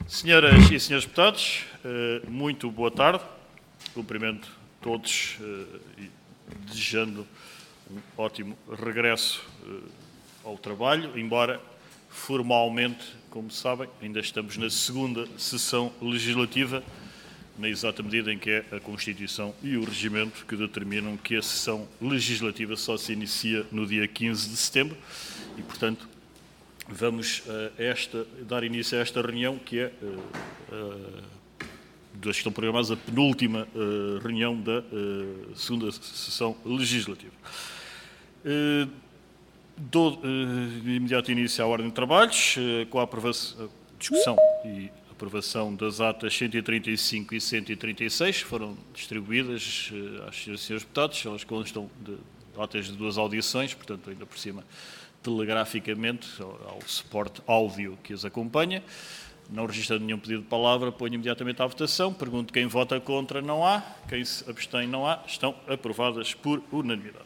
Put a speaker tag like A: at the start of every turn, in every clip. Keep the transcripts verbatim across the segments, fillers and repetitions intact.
A: Senhoras e senhores deputados, muito boa tarde. Cumprimento todos e desejando um ótimo regresso ao trabalho, embora formalmente, como sabem, ainda estamos na segunda sessão legislativa, na exata medida em que é a Constituição e o Regimento que determinam que a sessão legislativa só se inicia no dia quinze de setembro e, portanto, vamos a esta, dar início a esta reunião, que é, uh, uh, das que estão programadas, a penúltima uh, reunião da uh, segunda sessão legislativa. Uh, dou uh, de imediato início à ordem de trabalhos, uh, com a aprovação, discussão e aprovação das atas cento e trinta e cinco e cento e trinta e seis, que foram distribuídas uh, às senhoras e senhores deputados. Elas constam de atas de duas audições, portanto, ainda por cima, telegraficamente ao suporte áudio que os acompanha. Não registrando nenhum pedido de palavra, ponho imediatamente à votação. Pergunto quem vota contra. Não há. Quem se abstém. Não há. Estão aprovadas por unanimidade.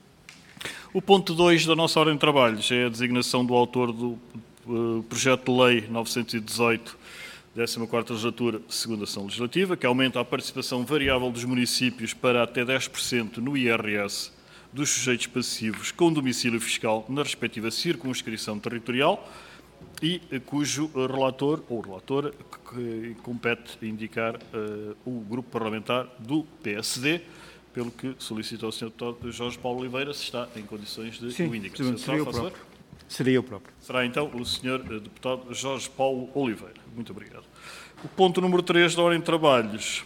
A: O ponto dois da nossa ordem de trabalhos é a designação do autor do uh, projeto de lei novecentos e dezoito, décima quarta legislatura, segunda sessão legislativa, que aumenta a participação variável dos municípios para até dez por cento no I R S dos sujeitos passivos com domicílio fiscal na respectiva circunscrição territorial e cujo relator ou relatora que compete indicar uh, o grupo parlamentar do P S D, pelo que solicito ao senhor deputado Jorge Paulo Oliveira se está em condições de
B: Sim,
A: o indicar.
B: Sim, seria eu próprio. Seria eu próprio.
A: Será então o senhor deputado Jorge Paulo Oliveira. Muito obrigado. O ponto número três da ordem de trabalhos,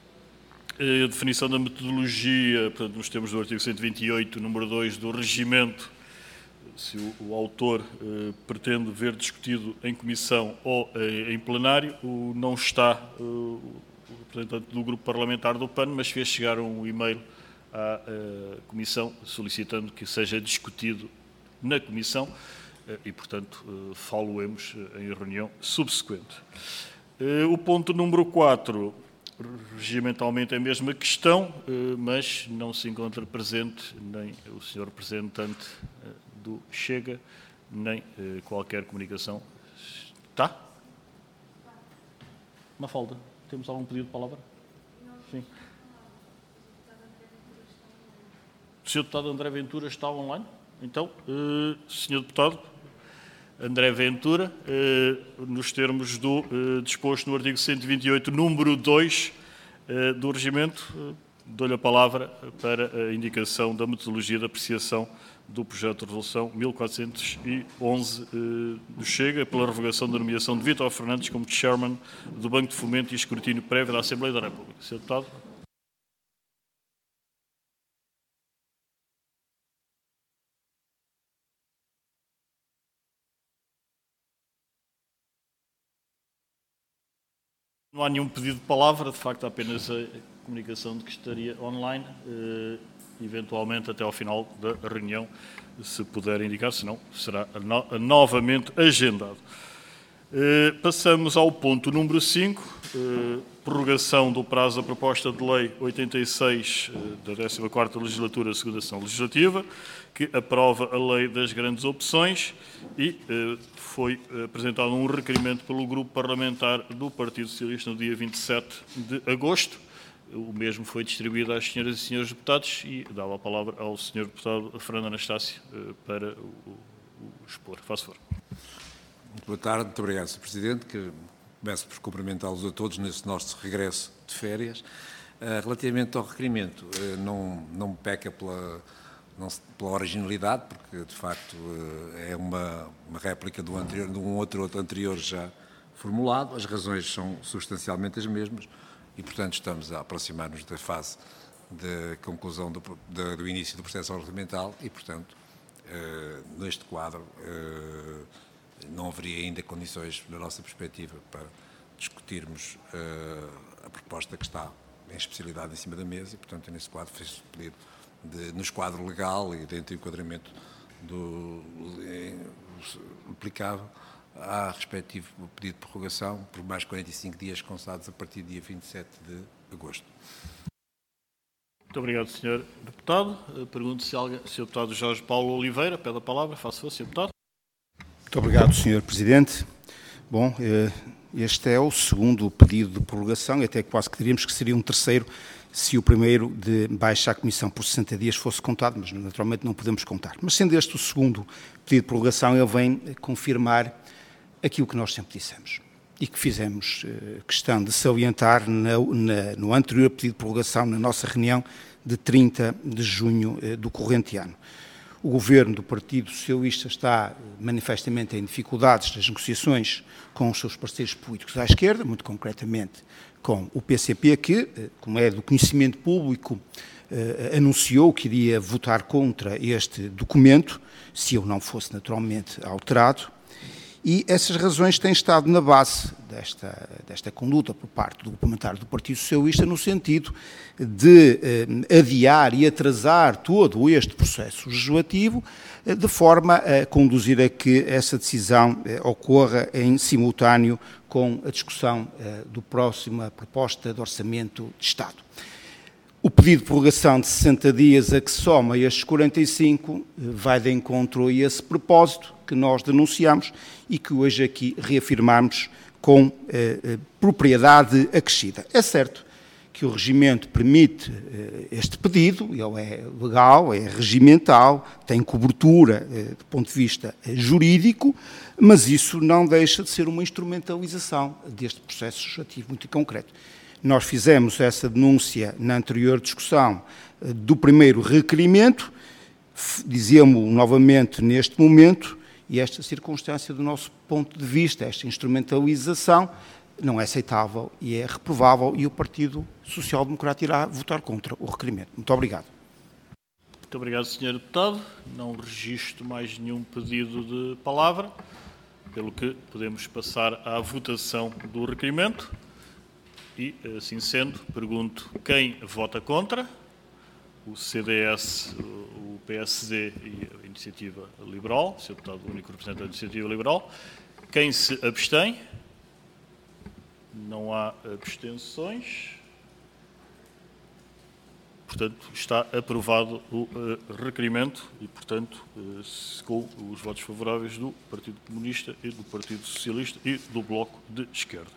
A: a definição da metodologia, portanto, nos termos do artigo cento e vinte e oito, número dois do Regimento, se o, o autor eh, pretende ver discutido em comissão ou eh, em plenário, o, não está eh, o representante do grupo parlamentar do P A N, mas fez chegar um e-mail à eh, comissão solicitando que seja discutido na comissão eh, e, portanto, eh, falo-emos em reunião subsequente. Eh, o ponto número quatro... regimentalmente é a mesma questão, mas não se encontra presente nem o senhor representante do Chega, nem qualquer comunicação. Está? Mafalda, temos algum pedido de palavra? Sim. O senhor deputado André Ventura está online? Então, senhor deputado André Ventura, eh, nos termos do eh, disposto no artigo cento e vinte e oito, número dois eh, do Regimento, eh, dou-lhe a palavra para a indicação da metodologia de apreciação do projeto de resolução mil quatrocentos e onze eh, do Chega, pela revogação da nomeação de Vítor Fernandes como Chairman do Banco de Fomento e escrutínio prévio da Assembleia da República. senhor Deputado. Não há nenhum pedido de palavra, de facto, há apenas a comunicação de que estaria online, eh, eventualmente até ao final da reunião, se puder indicar, senão será no novamente agendado. Eh, passamos ao ponto número cinco, eh, prorrogação do prazo da proposta de lei oitenta e seis eh, da décima quarta legislatura, segunda sessão legislativa, que aprova a lei das grandes opções e eh, foi apresentado um requerimento pelo grupo parlamentar do Partido Socialista no dia vinte e sete de agosto. O mesmo foi distribuído às senhoras e senhores deputados e dava a palavra ao senhor deputado Fernando Anastácio eh, para o, o, o expor. Faça favor.
C: Muito boa tarde, muito obrigado, senhor Presidente, que começo por cumprimentá-los a todos nesse nosso regresso de férias. Uh, relativamente ao requerimento, uh, não, não peca pela, não, pela originalidade, porque de facto uh, é uma, uma réplica do anterior, de um outro, outro anterior já formulado, as razões são substancialmente as mesmas e, portanto, estamos a aproximar-nos da fase de conclusão do, de, do início do processo orçamental e, portanto, uh, neste quadro, uh, não haveria ainda condições, na nossa perspectiva, para discutirmos uh, a proposta que está em especialidade em cima da mesa e, portanto, nesse quadro fez-se pedido, de, nos quadro legal e dentro do enquadramento do, aplicável à respectivo pedido de prorrogação por mais quarenta e cinco dias constados a partir do dia vinte e sete de agosto.
A: Muito obrigado, senhor Deputado. Pergunto se alguém, senhor Deputado Jorge Paulo Oliveira, pede a palavra. Faça favor, senhor Deputado.
B: Muito obrigado, senhor Presidente. Bom, Este é o segundo pedido de prorrogação, e até quase que diríamos que seria um terceiro se o primeiro de baixa à Comissão por sessenta dias fosse contado, mas naturalmente não podemos contar. Mas sendo este o segundo pedido de prorrogação, ele vem confirmar aquilo que nós sempre dissemos e que fizemos eh, questão de salientar na, na, no anterior pedido de prorrogação, na nossa reunião de trinta de junho eh, do corrente ano. O Governo do Partido Socialista está manifestamente em dificuldades nas negociações com os seus parceiros políticos à esquerda, muito concretamente com o P C P, que, como é do conhecimento público, eh, anunciou que iria votar contra este documento, se ele não fosse naturalmente alterado, e essas razões têm estado na base desta, desta conduta por parte do parlamentar do Partido Socialista, no sentido de eh, adiar e atrasar todo este processo legislativo, eh, de forma a conduzir a que essa decisão eh, ocorra em simultâneo com a discussão eh, do próxima proposta de orçamento de Estado. O pedido de prorrogação de sessenta dias a que soma estes quarenta e cinco vai de encontro a esse propósito que nós denunciamos e que hoje aqui reafirmamos com eh, eh, propriedade acrescida. É certo que o regimento permite eh, este pedido, ele é legal, é regimental, tem cobertura eh, do ponto de vista eh, jurídico, mas isso não deixa de ser uma instrumentalização deste processo legislativo muito concreto. Nós fizemos essa denúncia na anterior discussão eh, do primeiro requerimento, dizemos novamente neste momento, e esta circunstância do nosso ponto de vista, esta instrumentalização, não é aceitável e é reprovável, e o Partido Social Democrata irá votar contra o requerimento. Muito obrigado.
A: Muito obrigado, senhor Deputado. Não registro mais nenhum pedido de palavra, pelo que podemos passar à votação do requerimento. E, assim sendo, pergunto quem vota contra. O C D S, o P S D e a Iniciativa Liberal, o senhor Deputado, o único representante da Iniciativa Liberal. Quem se abstém? Não há abstenções. Portanto, está aprovado o uh, requerimento e, portanto, uh, com os votos favoráveis do Partido Comunista e do Partido Socialista e do Bloco de Esquerda.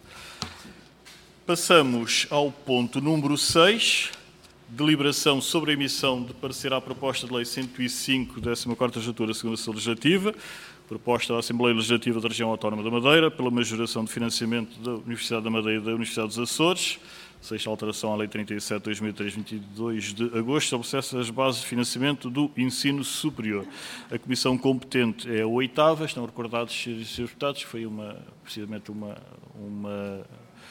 A: Passamos ao ponto número seis, deliberação sobre a emissão de parecer à proposta de lei cento e cinco, décima quarta legislatura, segunda sessão legislativa, proposta da Assembleia Legislativa da Região Autónoma da Madeira, pela majoração de financiamento da Universidade da Madeira e da Universidade dos Açores, sexta alteração à Lei trinta e sete, dois mil e três, vinte e dois de agosto, estabelece as bases de financiamento do ensino superior. A comissão competente é a oitava, estão recordados, senhores deputados, foi uma, precisamente uma... uma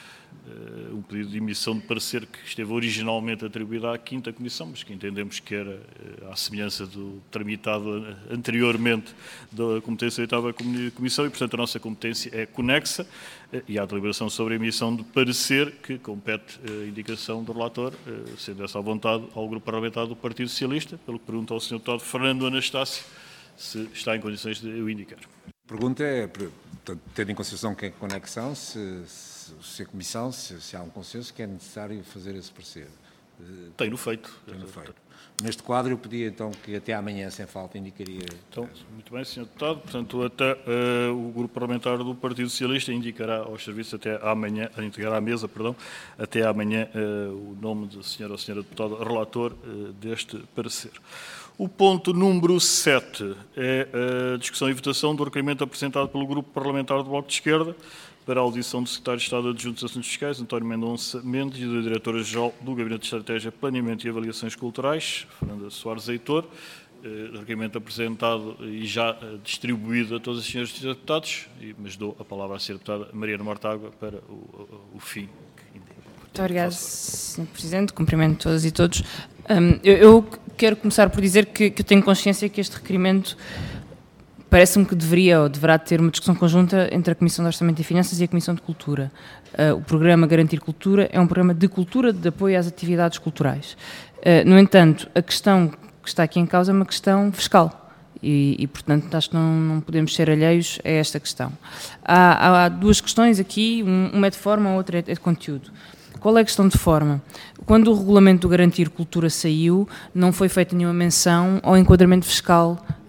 A: Uh, um pedido de emissão de parecer que esteve originalmente atribuído à quinta comissão, mas que entendemos que era uh, à semelhança do tramitado anteriormente da competência da oitava comissão e, portanto, a nossa competência é conexa uh, e há a deliberação sobre a emissão de parecer que compete a uh, indicação do relator, uh, sendo essa à vontade ao Grupo Parlamentar do Partido Socialista, pelo que pergunto ao senhor Deputado Fernando Anastácio se está em condições de o indicar.
C: A pergunta é, portanto, tendo em consideração que é conexão, se, se, se a Comissão, se, se há um consenso que é necessário fazer esse parecer.
A: Tenho feito.
C: Tenho feito. Neste quadro eu pedia então que até amanhã, sem falta, indicaria...
A: Então, muito bem, senhor Deputado. Portanto, até uh, o Grupo Parlamentar do Partido Socialista indicará aos serviços até amanhã, indicará à mesa, perdão, até amanhã uh, o nome do senhor ou senhora Deputada relator uh, deste parecer. O ponto número sete é a discussão e votação do requerimento apresentado pelo Grupo Parlamentar do Bloco de Esquerda para a audição do Secretário de Estado Adjunto dos Assuntos Fiscais, António Mendonça Mendes, e da Diretora-Geral do Gabinete de Estratégia, Planeamento e Avaliações Culturais, Fernanda Soares Heitor, requerimento apresentado e já distribuído a todos os senhores deputados, mas dou a palavra à senhora Deputada Mariana Mortágua para o, o fim.
D: Muito obrigada, senhor Presidente. Cumprimento todas e todos. Um, eu, eu quero começar por dizer que, que eu tenho consciência que este requerimento parece-me que deveria ou deverá ter uma discussão conjunta entre a Comissão de Orçamento e Finanças e a Comissão de Cultura. Uh, o programa Garantir Cultura é um programa de cultura, de apoio às atividades culturais. Uh, no entanto, a questão que está aqui em causa é uma questão fiscal e, e portanto, acho que não, não podemos ser alheios a esta questão. Há, há duas questões aqui, uma é de forma, a outra é de conteúdo. Qual é a questão de forma? Quando o regulamento do Garantir Cultura saiu, não foi feita nenhuma menção ao enquadramento fiscal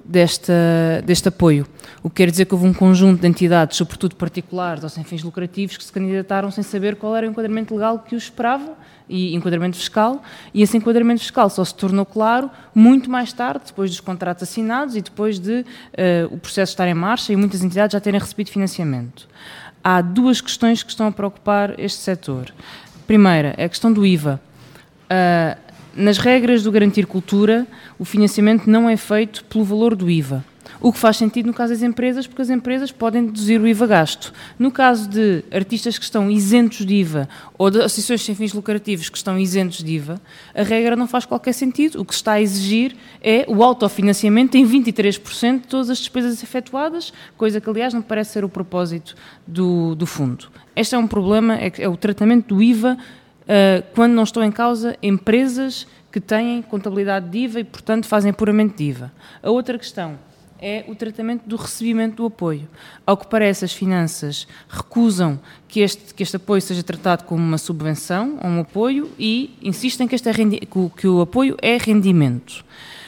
D: desta, deste apoio. O que quer dizer que houve um conjunto de entidades, sobretudo particulares ou sem fins lucrativos, que se candidataram sem saber qual era o enquadramento legal que os esperava, e enquadramento fiscal, e esse enquadramento fiscal só se tornou claro muito mais tarde, depois dos contratos assinados e depois de uh, o processo estar em marcha e muitas entidades já terem recebido financiamento. Há duas questões que estão a preocupar este setor. Primeira, é a questão do I V A. Uh, nas regras do Garantir Cultura, o financiamento não é feito pelo valor do I V A. O que faz sentido no caso das empresas, porque as empresas podem deduzir o I V A gasto. No caso de artistas que estão isentos de I V A ou de associações sem fins lucrativos que estão isentos de I V A, a regra não faz qualquer sentido. O que se está a exigir é o autofinanciamento em vinte e três por cento de todas as despesas efetuadas, coisa que, aliás, não parece ser o propósito do, do fundo. Este é um problema, é, é o tratamento do I V A uh, quando não estão em causa empresas que têm contabilidade de I V A e, portanto, fazem puramente de I V A. A outra questão é o tratamento do recebimento do apoio. Ao que parece, as finanças recusam que este, que este apoio seja tratado como uma subvenção ou um apoio e insistem que, este é rendi- que, o, que o apoio é rendimento.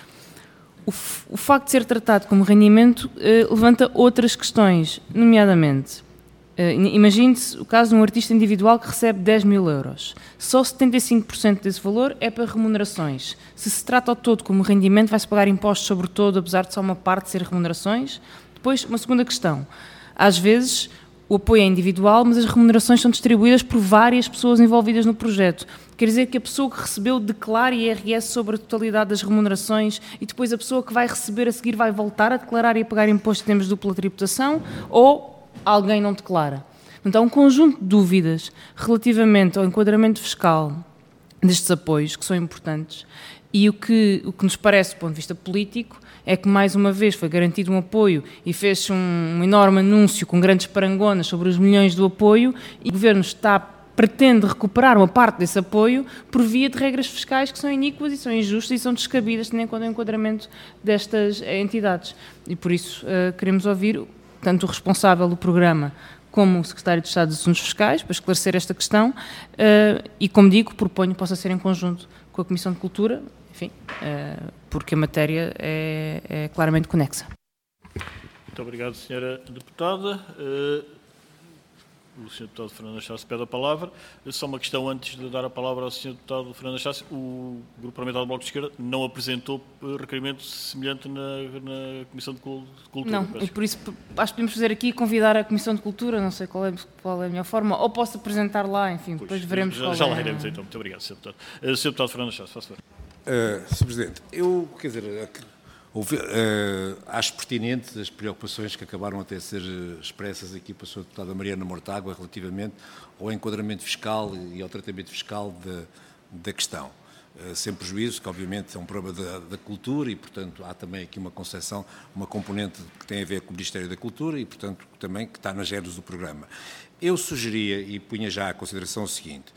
D: O, f- o facto de ser tratado como rendimento eh, levanta outras questões, nomeadamente, eh, imagine-se o caso de um artista individual que recebe dez mil euros. Só setenta e cinco por cento desse valor é para remunerações. Se se trata ao todo como rendimento, vai-se pagar impostos sobre todo, apesar de só uma parte ser remunerações. Depois, uma segunda questão. Às vezes, o apoio é individual, mas as remunerações são distribuídas por várias pessoas envolvidas no projeto. Quer dizer que a pessoa que recebeu declara I R S sobre a totalidade das remunerações e depois a pessoa que vai receber a seguir vai voltar a declarar e a pagar imposto em termos de dupla tributação, ou alguém não declara. Então, há um conjunto de dúvidas relativamente ao enquadramento fiscal destes apoios, que são importantes, e o que, o que nos parece, do ponto de vista político, é que, mais uma vez, foi garantido um apoio e fez-se um, um enorme anúncio com grandes parangonas sobre os milhões do apoio, e o Governo está, pretende recuperar uma parte desse apoio por via de regras fiscais que são iníquas e são injustas e são descabidas, tendo em conta o enquadramento destas entidades. E, por isso, uh, queremos ouvir tanto o responsável do programa como o Secretário de Estado dos Assuntos Fiscais, para esclarecer esta questão, uh, e, como digo, proponho que possa ser em conjunto com a Comissão de Cultura, enfim, uh, porque a matéria é, é claramente conexa.
A: Muito obrigado, senhora Deputada. Uh, o senhor Deputado Fernando Achace pede a palavra. Só uma questão antes de dar a palavra ao senhor Deputado Fernando Achace. O Grupo Parlamentar do Bloco de Esquerda não apresentou requerimento semelhante na, na Comissão de Cultura?
D: Não, e por isso acho que podemos fazer aqui convidar a Comissão de Cultura, não sei qual é, qual é a melhor forma, ou posso apresentar lá, enfim, pois, depois veremos
A: já,
D: qual
A: já
D: é.
A: Já lá iremos então. Muito obrigado, senhor Deputado. Uh, senhor Deputado Fernando Achace, faça favor.
C: Uh, senhor Presidente, eu, quer dizer, ouvi, uh, acho pertinentes as preocupações que acabaram até a ser expressas aqui pela senhora Deputada Mariana Mortágua relativamente ao enquadramento fiscal e ao tratamento fiscal de, da questão. Uh, sem prejuízo, que obviamente é um problema da, da cultura e, portanto, há também aqui uma concepção, uma componente que tem a ver com o Ministério da Cultura e, portanto, também que está nas regras do programa. Eu sugeria e punha já à consideração o seguinte,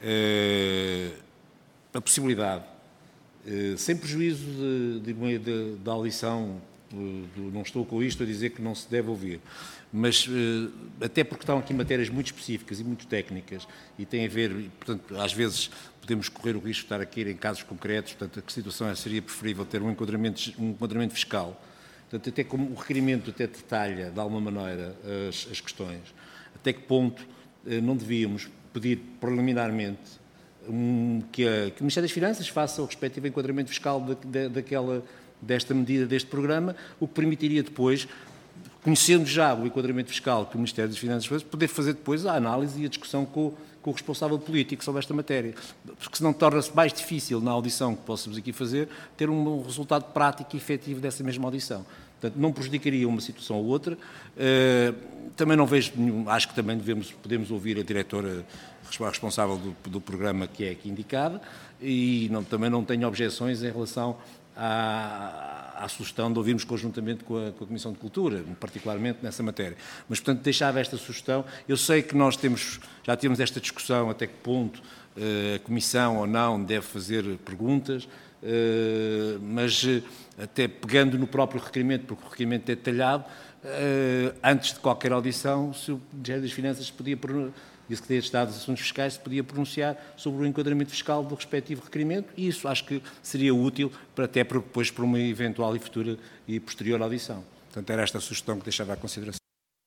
C: uh, a possibilidade, Uh, sem prejuízo de, de, de, da audição, de, de, não estou com isto a dizer que não se deve ouvir, mas uh, até porque estão aqui matérias muito específicas e muito técnicas e tem a ver, e, portanto, às vezes podemos correr o risco de estar aqui em casos concretos, portanto, a situação seria preferível ter um enquadramento, um enquadramento fiscal, portanto, até como o requerimento até detalha, de alguma maneira, as, as questões, até que ponto uh, não devíamos pedir preliminarmente Um, que, a, que o Ministério das Finanças faça o respectivo enquadramento fiscal de, de, daquela, desta medida, deste programa, o que permitiria depois, conhecendo já o enquadramento fiscal que o Ministério das Finanças faz, poder fazer depois a análise e a discussão com, com o responsável político sobre esta matéria. Porque senão torna-se mais difícil, na audição que possamos aqui fazer, ter um, um resultado prático e efetivo dessa mesma audição. Portanto, não prejudicaria uma situação ou outra. Uh, também não vejo nenhum, acho que também devemos, podemos ouvir a diretora responsável do, do programa que é aqui indicada e não, também não tenho objeções em relação à, à sugestão de ouvirmos conjuntamente com a, com a Comissão de Cultura, particularmente nessa matéria. Mas, portanto, deixava esta sugestão. Eu sei que nós temos, já temos esta discussão até que ponto uh, a Comissão ou não deve fazer perguntas. mas até pegando no próprio requerimento, porque o requerimento é detalhado, antes de qualquer audição, se o Ministério das Finanças podia, e a Secretaria de Estado dos Assuntos Fiscais se podia pronunciar sobre o enquadramento fiscal do respectivo requerimento, e isso acho que seria útil para até para depois para uma eventual e futura e posterior audição. Portanto, era esta a sugestão que deixava à consideração.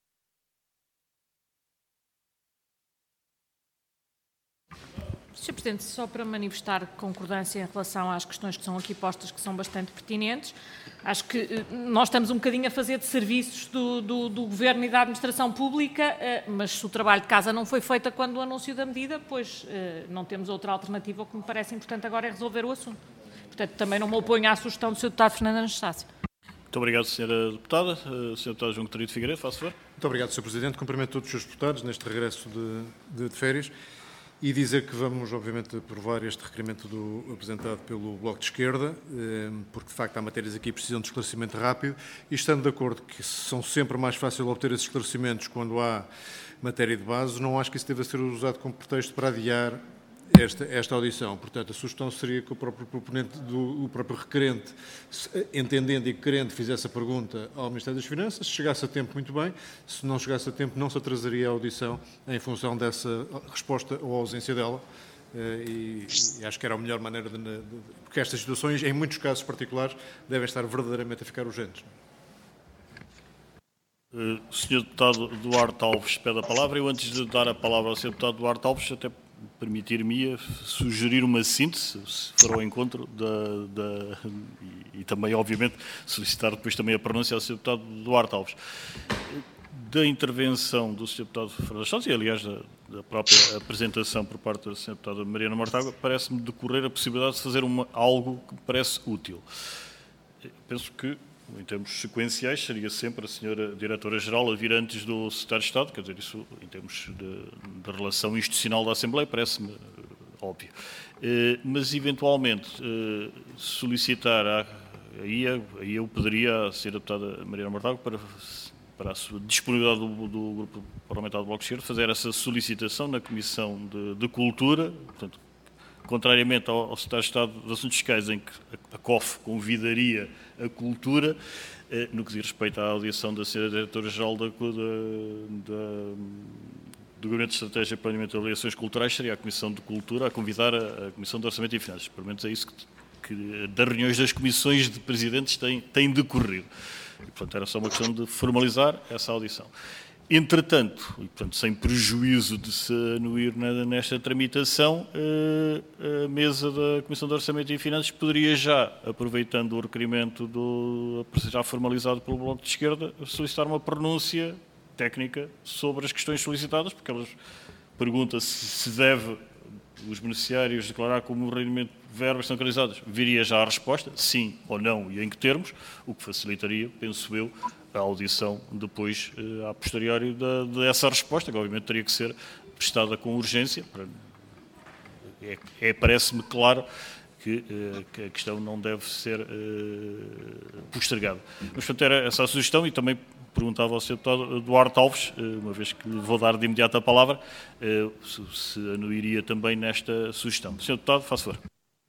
E: senhor Presidente, só para manifestar concordância em relação às questões que são aqui postas, que são bastante pertinentes, acho que nós estamos um bocadinho a fazer de serviços do, do, do Governo e da Administração Pública, mas se o trabalho de casa não foi feito quando o anúncio da medida, pois não temos outra alternativa. O que me parece importante agora é resolver o assunto. Portanto, também não me oponho à sugestão do senhor Deputado Fernando Anastácio.
A: Muito obrigado, senhora Deputada. senhor Deputado João Coutinho de Figueiredo, faço favor.
F: Muito obrigado, senhor Presidente. Cumprimento todos os senhores deputados neste regresso de, de, de férias. E dizer que vamos, obviamente, aprovar este requerimento do, apresentado pelo Bloco de Esquerda, porque, de facto, há matérias aqui que precisam de esclarecimento rápido, e estando de acordo que são sempre mais fácil obter esses esclarecimentos quando há matéria de base, não acho que isso deva ser usado como pretexto para adiar esta, esta audição. Portanto, a sugestão seria que o próprio proponente, do, o próprio requerente, entendendo e querendo, fizesse a pergunta ao Ministério das Finanças. Se chegasse a tempo, muito bem. Se não chegasse a tempo, não se atrasaria a audição em função dessa resposta ou ausência dela. E, e acho que era a melhor maneira de, de... Porque estas situações, em muitos casos particulares, devem estar verdadeiramente a ficar urgentes.
A: Uh, senhor Deputado Duarte Alves pede a palavra. Eu, antes de dar a palavra ao senhor Deputado Duarte Alves, até permitir-me sugerir uma síntese, se for ao encontro, da, da, e, e também, obviamente, solicitar depois também a pronúncia ao senhor Deputado Duarte Alves. Da intervenção do senhor Deputado Fernando Santos, e aliás da, da própria apresentação por parte da senhora Deputada Mariana Mortágua, parece-me decorrer a possibilidade de fazer uma, algo que me parece útil. Eu penso que, em termos sequenciais, seria sempre a senhora Diretora-Geral a vir antes do Secretário de Estado, quer dizer, isso em termos de, de relação institucional da Assembleia parece-me uh, óbvio. Uh, mas, eventualmente, uh, solicitar, a, aí, aí eu pediria à senhora Deputada Mariana Mortágua para, para a sua disponibilidade do, do Grupo Parlamentar do Bloco de Esquerda, fazer essa solicitação na Comissão de, de Cultura, portanto, contrariamente ao, ao Secretário de Estado dos Assuntos Fiscais, em que a, a C O F convidaria a cultura, eh, no que diz respeito à audição da senhora Diretora-Geral da, da, da, do Gabinete de Estratégia e Planeamento de Aliações Culturais, seria a Comissão de Cultura a convidar a, a Comissão de Orçamento e Finanças. Pelo menos é isso que, que das reuniões das comissões de presidentes tem, tem decorrido. E, portanto, era só uma questão de formalizar essa audição. Entretanto, e portanto, sem prejuízo de se anuir nesta tramitação, a mesa da Comissão de Orçamento e Finanças poderia já, aproveitando o requerimento do, já formalizado pelo Bloco de Esquerda, solicitar uma pronúncia técnica sobre as questões solicitadas, porque elas perguntam se se deve os beneficiários declarar como rendimento verbas centralizadas. Viria já a resposta, sim ou não, e em que termos, o que facilitaria, penso eu, a audição depois, a posteriori da, dessa resposta, que obviamente teria que ser prestada com urgência. Para, é, é, parece-me claro que, que a questão não deve ser uh, postergada. Mas, portanto, era essa a sugestão, e também perguntava ao senhor Deputado Duarte Alves, uma vez que lhe vou dar de imediato a palavra, uh, se, se anuiria também nesta sugestão. senhor Deputado, faça favor.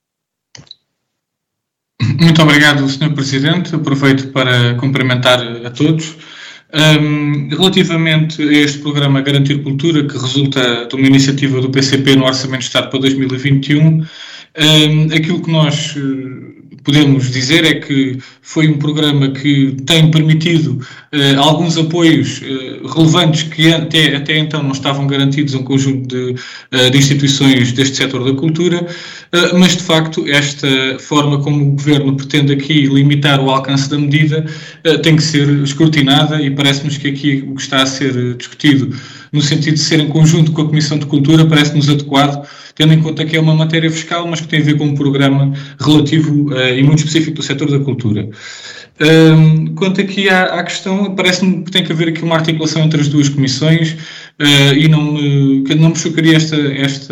G: Muito obrigado, senhor Presidente. Aproveito para cumprimentar a todos. Um, relativamente a este programa Garantir Cultura, que resulta de uma iniciativa do P C P no Orçamento de Estado para dois mil e vinte e um, um, aquilo que nós podemos dizer é que foi um programa que tem permitido uh, alguns apoios uh, relevantes que até, até então não estavam garantidos a um conjunto de, uh, de instituições deste setor da cultura, uh, mas de facto esta forma como o Governo pretende aqui limitar o alcance da medida uh, tem que ser escrutinada, e parece-nos que aqui o que está a ser discutido no sentido de ser em conjunto com a Comissão de Cultura parece-nos adequado, tendo em conta que é uma matéria fiscal, mas que tem a ver com um programa relativo uh, e muito específico do setor da cultura. Um, quanto aqui à, à questão, parece-me que tem que haver aqui uma articulação entre as duas comissões uh, e não me, que não me chocaria esta, esta,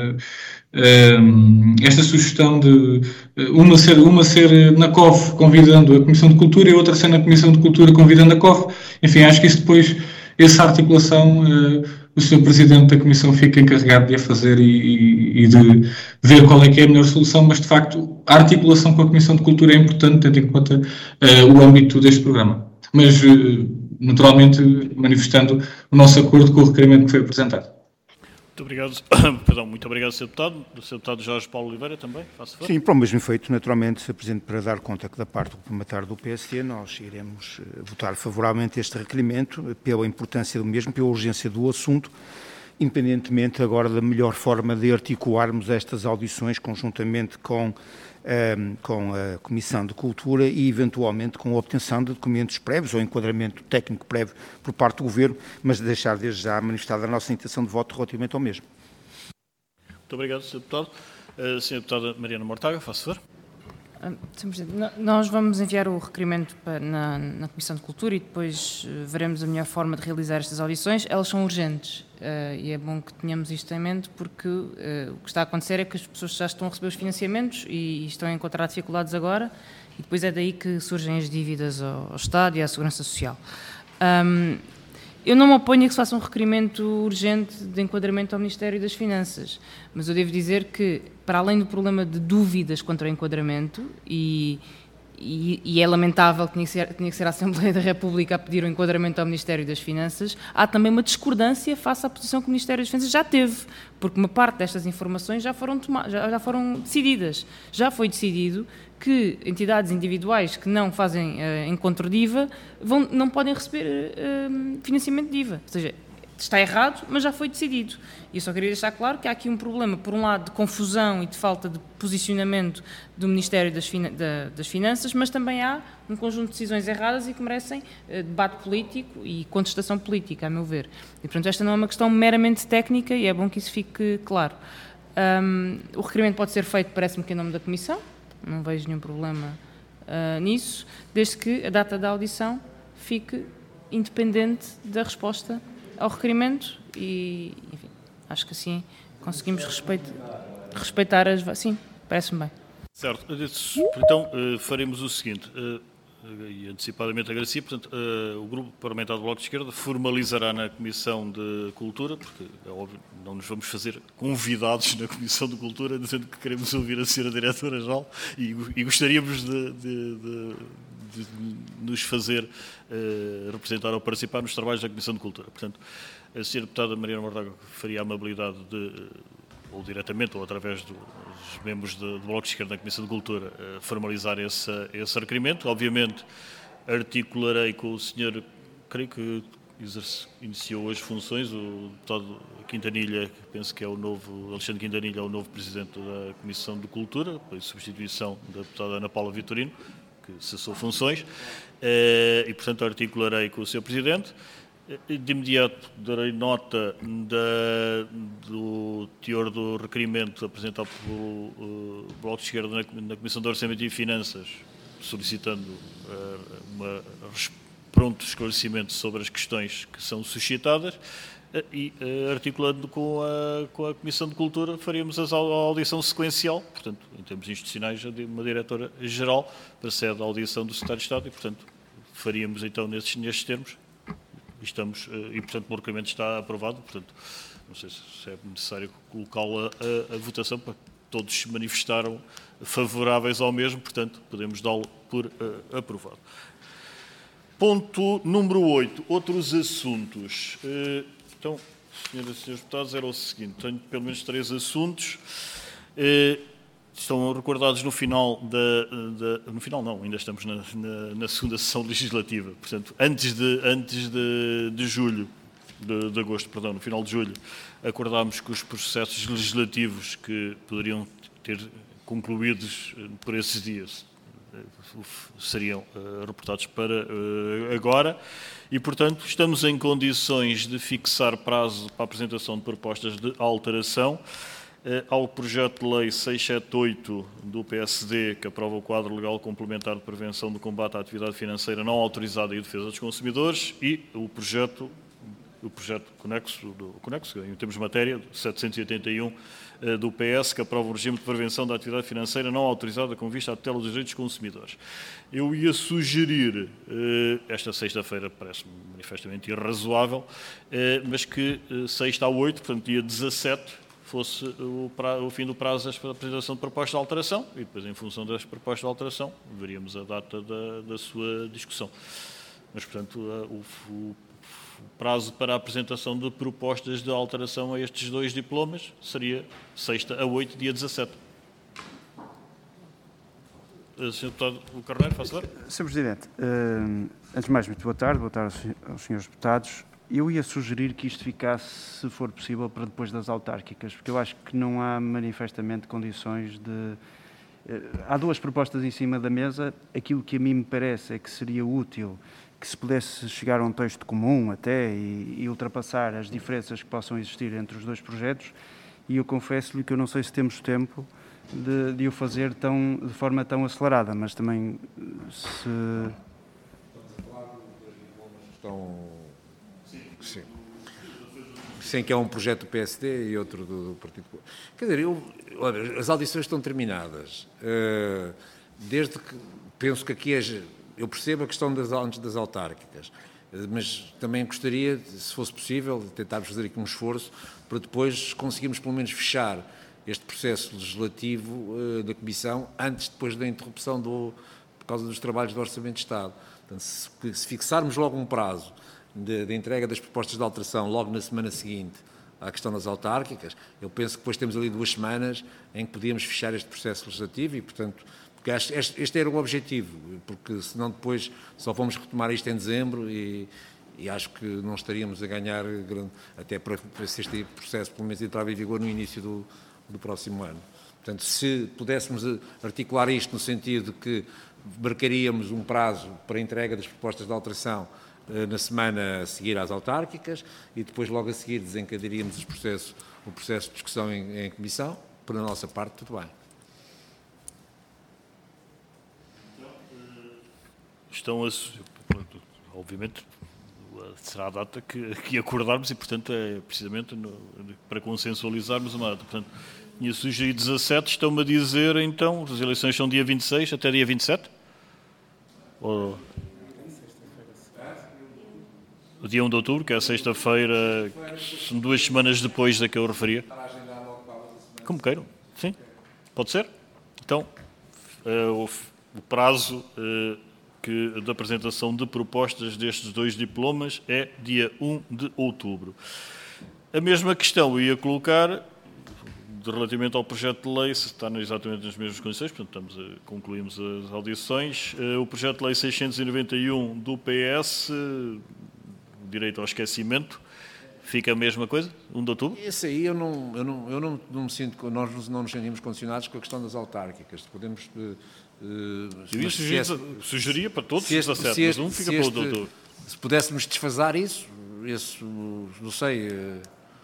G: uh, esta sugestão de uma ser, uma ser na C O F convidando a Comissão de Cultura e outra ser na Comissão de Cultura convidando a C O F. Enfim, acho que isso depois, essa articulação uh, o senhor Presidente da Comissão fica encarregado de a fazer e, e de ver qual é que é a melhor solução, mas de facto a articulação com a Comissão de Cultura é importante, tendo em conta uh, o âmbito deste programa. Mas, uh, naturalmente, manifestando o nosso acordo com o requerimento que foi apresentado.
A: Muito obrigado, perdão, muito obrigado, senhor Deputado. O senhor Deputado Jorge Paulo Oliveira também, faço favor.
B: Sim, para o mesmo efeito, naturalmente, senhor Presidente, para dar conta que da parte do complementar do P S D nós iremos votar favoravelmente este requerimento, pela importância do mesmo, pela urgência do assunto, independentemente agora da melhor forma de articularmos estas audições conjuntamente com, um, com a Comissão de Cultura e, eventualmente, com a obtenção de documentos prévios ou enquadramento técnico prévio por parte do Governo, mas deixar desde já manifestada a nossa intenção de voto relativamente ao mesmo.
A: Muito obrigado, senhor Deputado. Uh, senhora Deputada Mariana Mortágua, faço favor.
D: senhor Presidente, nós vamos enviar o requerimento para, na, na Comissão de Cultura e depois uh, veremos a melhor forma de realizar estas audições. Elas são urgentes uh, e é bom que tenhamos isto em mente porque uh, o que está a acontecer é que as pessoas já estão a receber os financiamentos e, e estão a encontrar dificuldades agora e depois é daí que surgem as dívidas ao, ao Estado e à Segurança Social. Um, Eu não me oponho a que se faça um requerimento urgente de enquadramento ao Ministério das Finanças, mas eu devo dizer que, para além do problema de dúvidas contra o enquadramento, e, e, e é lamentável que tinha que, ser, tinha que ser a Assembleia da República a pedir o enquadramento ao Ministério das Finanças, há também uma discordância face à posição que o Ministério das Finanças já teve, porque uma parte destas informações já foram, toma, já, já foram decididas. Já foi decidido que entidades individuais que não fazem uh, encontro de I V A vão, não podem receber uh, financiamento de I V A. Ou seja, está errado, mas já foi decidido. E eu só queria deixar claro que há aqui um problema, por um lado, de confusão e de falta de posicionamento do Ministério das, Finan- da, das Finanças, mas também há um conjunto de decisões erradas e que merecem uh, debate político e contestação política, a meu ver. E, portanto, esta não é uma questão meramente técnica e é bom que isso fique claro. Um, o requerimento pode ser feito, parece-me que em nome da Comissão, não vejo nenhum problema uh, nisso, desde que a data da audição fique independente da resposta ao requerimento e, enfim, acho que assim conseguimos respeit, respeitar as... Sim, parece-me bem.
A: Certo. Então, uh, faremos o seguinte, uh, e antecipadamente agradecia, portanto, uh, o Grupo Parlamentar do Bloco de Esquerda formalizará na Comissão de Cultura, porque é óbvio, não nos vamos fazer convidados na Comissão de Cultura, dizendo que queremos ouvir a senhora Diretora-Geral e, e gostaríamos de, de, de, de nos fazer uh, representar ou participar nos trabalhos da Comissão de Cultura. Portanto, a senhora Deputada Mariana Mortágua faria a amabilidade de, ou diretamente ou através dos membros do, do Bloco de Esquerda da Comissão de Cultura, uh, formalizar esse, esse requerimento. Obviamente, articularei com o senhor, creio que exerce, iniciou as funções, o deputado Quintanilha, que penso que é o novo, Alexandre Quintanilha é o novo Presidente da Comissão de Cultura, pela substituição da deputada Ana Paula Vitorino, que cessou funções, uh, e, portanto, articularei com o senhor Presidente. De imediato darei nota da, do teor do requerimento apresentado pelo uh, Bloco de Esquerda na, na Comissão de Orçamento e Finanças, solicitando uh, uma, pronto esclarecimento sobre as questões que são suscitadas uh, e uh, articulando com a, com a Comissão de Cultura faríamos a audição sequencial, portanto, em termos institucionais, uma Diretora-Geral para ser a audição do Secretário de Estado e, portanto, faríamos então nesses, nestes termos. Estamos, e, portanto, o requerimento está aprovado, portanto, não sei se é necessário colocá-lo a, a, a votação, porque todos se manifestaram favoráveis ao mesmo, portanto, podemos dá-lo por uh, aprovado. Ponto número oito, outros assuntos. Uh, então, senhoras e senhores deputados, era o seguinte, tenho pelo menos três assuntos. Uh, Estão recordados no final da, da... No final não, ainda estamos na, na, na segunda sessão legislativa. Portanto, antes de, antes de, de julho, de, de agosto, perdão, no final de julho, acordámos que os processos legislativos que poderiam ter concluídos por esses dias seriam uh, reportados para uh, agora e, portanto, estamos em condições de fixar prazo para a apresentação de propostas de alteração ao projeto de lei seiscentos e setenta e oito do P S D, que aprova o quadro legal complementar de prevenção do combate à atividade financeira não autorizada e defesa dos consumidores, e o projeto o projeto conexo, do, conexo em termos de matéria, setecentos e oitenta e um do P S, que aprova o regime de prevenção da atividade financeira não autorizada com vista à tutela dos direitos dos consumidores. Eu ia sugerir, esta sexta-feira parece-me manifestamente irrazoável, mas que sexta a oito, portanto dia dezassete, fosse o, pra, o fim do prazo da apresentação de propostas de alteração e depois, em função das propostas de alteração, veríamos a data da, da sua discussão. Mas, portanto, o, o O prazo para a apresentação de propostas de alteração a estes dois diplomas seria sexta a oito, dia dezassete. senhor Deputado Carneiro, faz favor.
H: senhor Presidente, uh, antes de mais, muito boa tarde, boa tarde aos senhores deputados. Eu ia sugerir que isto ficasse, se for possível, para depois das autárquicas, porque eu acho que não há manifestamente condições de... Uh, há duas propostas em cima da mesa. Aquilo que a mim me parece é que seria útil que se pudesse chegar a um texto comum até e, e ultrapassar as diferenças que possam existir entre os dois projetos, e eu confesso-lhe que eu não sei se temos tempo de, de o fazer tão, de forma tão acelerada, mas também se...
C: Estamos a falar de estão... Sim. Sim, que é um projeto do P S D e outro do, do Partido Popular. Quer dizer, eu, olha, as audições estão terminadas. Uh, desde que... Penso que aqui é... Eu percebo a questão das, antes das autárquicas, mas também gostaria, se fosse possível, de tentarmos fazer aqui um esforço para depois conseguirmos pelo menos fechar este processo legislativo uh, da Comissão antes, depois da interrupção do, por causa dos trabalhos do Orçamento de Estado. Portanto, se, se fixarmos logo um prazo de, de entrega das propostas de alteração logo na semana seguinte à questão das autárquicas, eu penso que depois temos ali duas semanas em que podíamos fechar este processo legislativo e, portanto, porque este, este era o objetivo, porque senão depois só vamos retomar isto em dezembro e, e acho que não estaríamos a ganhar, até para, para se este processo pelo menos entrava em vigor no início do, do próximo ano. Portanto, se pudéssemos articular isto no sentido de que marcaríamos um prazo para a entrega das propostas de alteração eh, na semana a seguir às autárquicas e depois logo a seguir desencadearíamos os processos, o processo de discussão em, em comissão, por a nossa parte, tudo bem.
A: Estão a, obviamente, será a data que, que acordarmos e, portanto, é precisamente no, para consensualizarmos uma data. Portanto, tinha sugerido dezassete, estão-me a dizer, então, as eleições são dia vinte e seis até dia vinte e sete? Ou... O dia um de outubro, que é a sexta-feira, são duas semanas depois da que eu referia. Como queiram, sim, pode ser. Então, uh, o, o prazo... Uh, que da apresentação de propostas destes dois diplomas é dia um de outubro. A mesma questão eu ia colocar, de, relativamente ao projeto de lei, se está exatamente nas mesmas condições, portanto, estamos a, concluímos as audições, o projeto de lei seiscentos e noventa e um do P S, direito ao esquecimento, fica a mesma coisa, um de outubro?
C: Esse aí eu não, eu não, eu não, não me sinto, nós não nos sentimos condicionados com a questão das autárquicas, podemos... Uh,
A: eu ia sugerir, este, sugeria para todos os dezassete, mas um fica
C: se
A: para
C: este,
A: o doutor.
C: Se pudéssemos desfasar isso, isso não sei... Uh,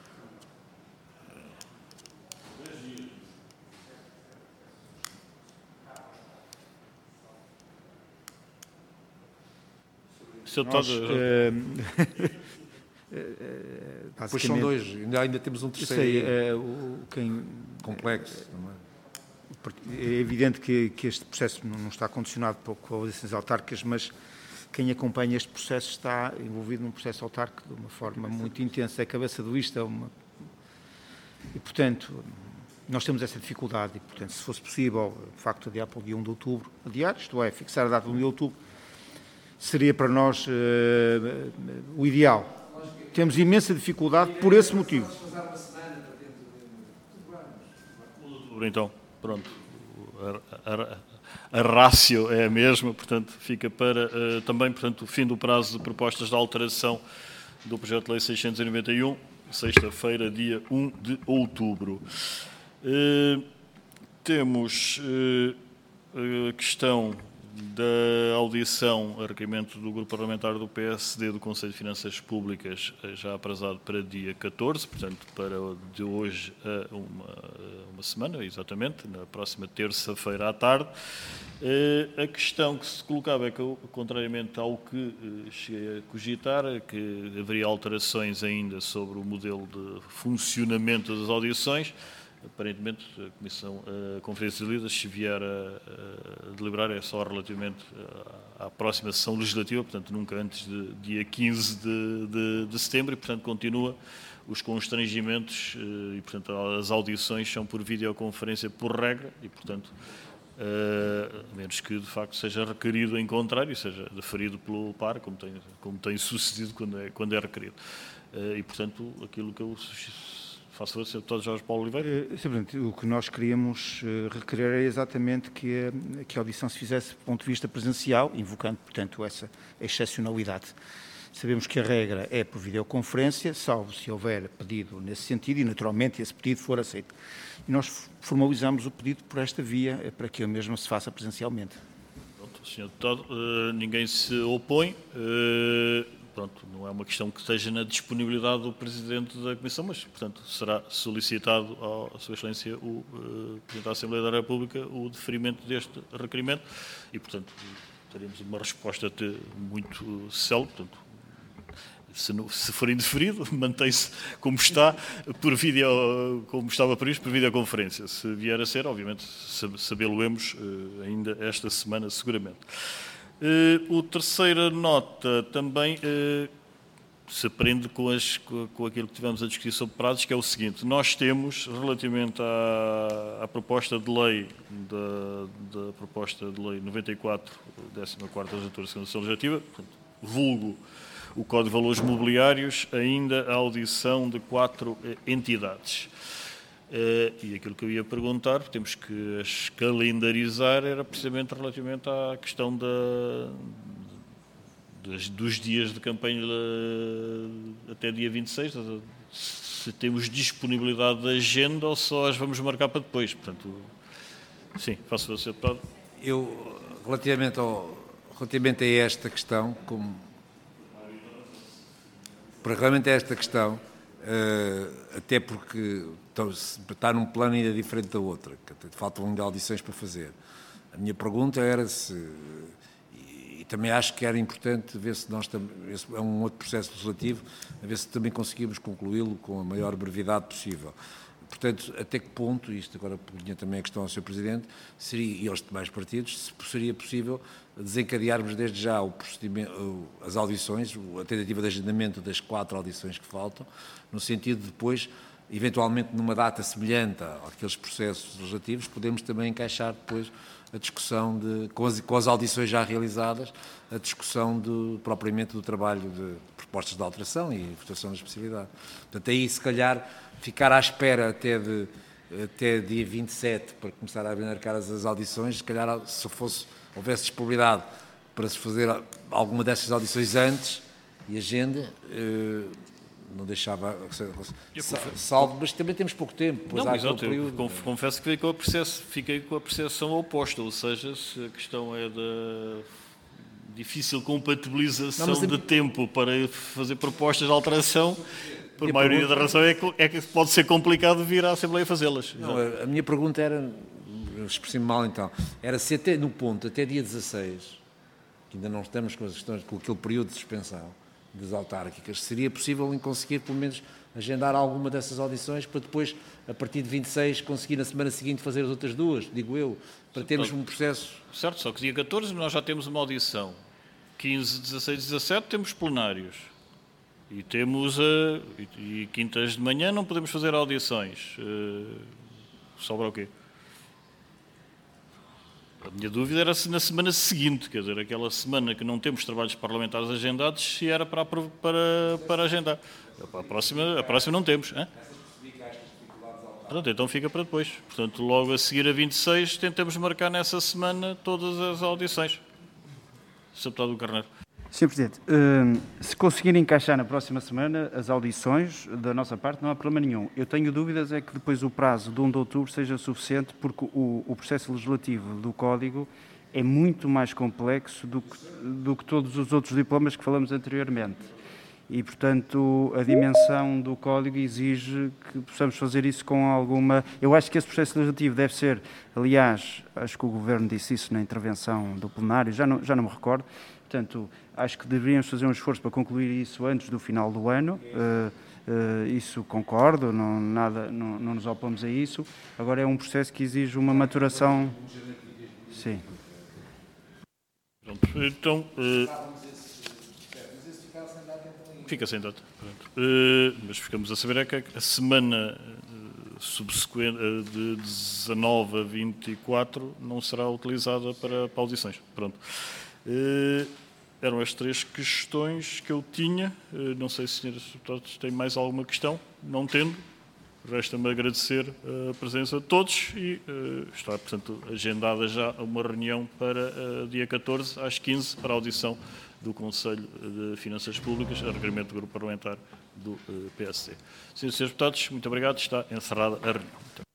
A: Se eu
B: Nós,
A: todo...
B: uh,
C: Depois são dois, ainda, ainda temos um terceiro
B: sei, uh, o, quem,
C: complexo. Não é?
B: É evidente que, que este processo não está condicionado com as eleições autárquicas, mas quem acompanha este processo está envolvido num processo autárquico de uma forma muito intensa. É a cabeça do isto. É uma... E, portanto, nós temos essa dificuldade. E, portanto, se fosse possível, de facto, adiar para o dia um de outubro, adiar, isto é, fixar a data do um de outubro, seria para nós uh, o ideal. Temos imensa dificuldade por esse motivo.
A: Então, pronto, a, a, a rácio é a mesma, portanto, fica para uh, também, portanto, o fim do prazo de propostas de alteração do projeto de lei seiscentos e noventa e um, sexta-feira, dia um de outubro. Uh, temos uh, a questão da audição a requerimento do Grupo Parlamentar do P S D do Conselho de Finanças Públicas, já aprazado para dia catorze, portanto, para de hoje a uma, uma semana, exatamente, na próxima terça-feira à tarde. A questão que se colocava é que, contrariamente ao que cheguei a cogitar, é que haveria alterações ainda sobre o modelo de funcionamento das audições. Aparentemente, a Comissão, a Conferência de Líderes, se vier a, a deliberar, é só relativamente à, à próxima sessão legislativa, portanto, nunca antes de dia quinze de, de, de setembro, e, portanto, continua os constrangimentos e, portanto, as audições são por videoconferência por regra e, portanto, a menos que, de facto, seja requerido em contrário, seja deferido pelo par, como tem, como tem sucedido quando é, quando é requerido. E, portanto, aquilo que eu faço favor, senhor Deputado Jorge Paulo Oliveira.
B: Simplesmente, o que nós queríamos requerer é exatamente que a, que a audição se fizesse do ponto de vista presencial, invocando, portanto, essa excepcionalidade. Sabemos que a regra é por videoconferência, salvo se houver pedido nesse sentido e, naturalmente, esse pedido for aceito. E nós formalizamos o pedido por esta via, para que o mesmo se faça presencialmente.
A: Pronto, senhor Deputado, uh, ninguém se opõe. Uh, Pronto, não é uma questão que esteja na disponibilidade do Presidente da Comissão, mas, portanto, será solicitado à Sua Excelência, o uh, Presidente da Assembleia da República, o deferimento deste requerimento e, portanto, teremos uma resposta até muito célere. Portanto, se, não, se for indeferido, mantém-se como está, por vídeo, como estava previsto, por videoconferência. Se vier a ser, obviamente, sabê-lo-emos uh, ainda esta semana, seguramente. Uh, a terceira nota também uh, se aprende com, as, com, com aquilo que tivemos a discutir sobre prazos, que é o seguinte: nós temos, relativamente à, à proposta de lei, da, da proposta de lei noventa e quatro, décima quarta legislatura, segunda sessão legislativa, portanto, vulgo o Código de Valores Mobiliários, ainda a audição de quatro entidades. Uh, e aquilo que eu ia perguntar, temos que as calendarizar, era precisamente relativamente à questão da, das, dos dias de campanha uh, até dia vinte e seis, se temos disponibilidade de agenda ou só as vamos marcar para depois. Portanto, sim, faço você, deputado.
C: Eu, relativamente, ao, relativamente a esta questão, como, relativamente a esta questão, uh, até porque então, está num plano ainda diferente da outra, que faltam ainda audições para fazer. A minha pergunta era se, e, e também acho que era importante ver se nós, esse é um outro processo legislativo, a ver se também conseguimos concluí-lo com a maior brevidade possível. Portanto, até que ponto, isto agora punha também a questão ao senhor Presidente, seria, e aos demais partidos, se seria possível desencadearmos desde já o procedimento, as audições, a tentativa de agendamento das quatro audições que faltam, no sentido de depois, eventualmente numa data semelhante àqueles processos legislativos, podemos também encaixar depois a discussão, de, com, as, com as audições já realizadas, a discussão de, propriamente do trabalho de propostas de alteração e votação da especialidade. Portanto, aí se calhar ficar à espera até, de, até dia vinte e sete para começar a marcar as audições, se calhar se fosse, houvesse disponibilidade para se fazer alguma dessas audições antes e agenda, eh, não deixava, salvo, mas também temos pouco tempo. Pois
A: não,
C: há
A: exato,
C: período,
A: eu confesso que fiquei com, a percepção, fiquei com a percepção oposta, ou seja, se a questão é da difícil compatibilização não, de tempo para fazer propostas de alteração, por maioria pergunta... da razão é que, é que pode ser complicado vir à Assembleia fazê-las.
C: Não, a, a minha pergunta era, expressei-me mal então, era se até no ponto, até dia dezasseis, que ainda não estamos com as questões, com aquele período de suspensão das autárquicas, seria possível em conseguir, pelo menos, agendar alguma dessas audições para depois, a partir de vinte e seis, conseguir na semana seguinte fazer as outras duas, digo eu, para termos um processo...
A: Certo, só que dia catorze nós já temos uma audição. quinze, dezasseis, dezassete temos plenários. E temos... Uh, e, e quintas de manhã não podemos fazer audições. Uh, sobra o quê? A minha dúvida era se na semana seguinte, quer dizer, aquela semana que não temos trabalhos parlamentares agendados, se era para, para, para agendar. A próxima, a próxima não temos. Hein? Pronto, então fica para depois. Portanto, logo a seguir a vinte e seis, tentamos marcar nessa semana todas as audições. senhor Deputado do Carneiro.
H: senhor Presidente, se conseguirem encaixar na próxima semana as audições, da nossa parte não há problema nenhum. Eu tenho dúvidas é que depois o prazo de um de outubro seja suficiente, porque o, o processo legislativo do Código é muito mais complexo do que, do que todos os outros diplomas que falamos anteriormente. E, portanto, a dimensão do código exige que possamos fazer isso com alguma... Eu acho que esse processo legislativo deve ser, aliás, acho que o Governo disse isso na intervenção do plenário, já não, já não me recordo, portanto, acho que deveríamos fazer um esforço para concluir isso antes do final do ano, uh, uh, isso concordo, não, nada, não, não nos opomos a isso, agora é um processo que exige uma maturação... Sim.
A: Pronto, então... Uh... Fica sem data. Uh, mas ficamos a saber é que a semana uh, subsequente uh, de dezanove a vinte e quatro não será utilizada para, para audições. Pronto. Uh, eram as três questões que eu tinha. Uh, não sei se, senhores deputados, têm mais alguma questão. Não tendo, resta-me agradecer a presença de todos e uh, está, portanto, agendada já uma reunião para uh, dia catorze, às quinze, para a audição do Conselho de Finanças Públicas, a requerimento do Grupo Parlamentar do uh, P S C. Senhores e senhores deputados, muito obrigado. Está encerrada a reunião.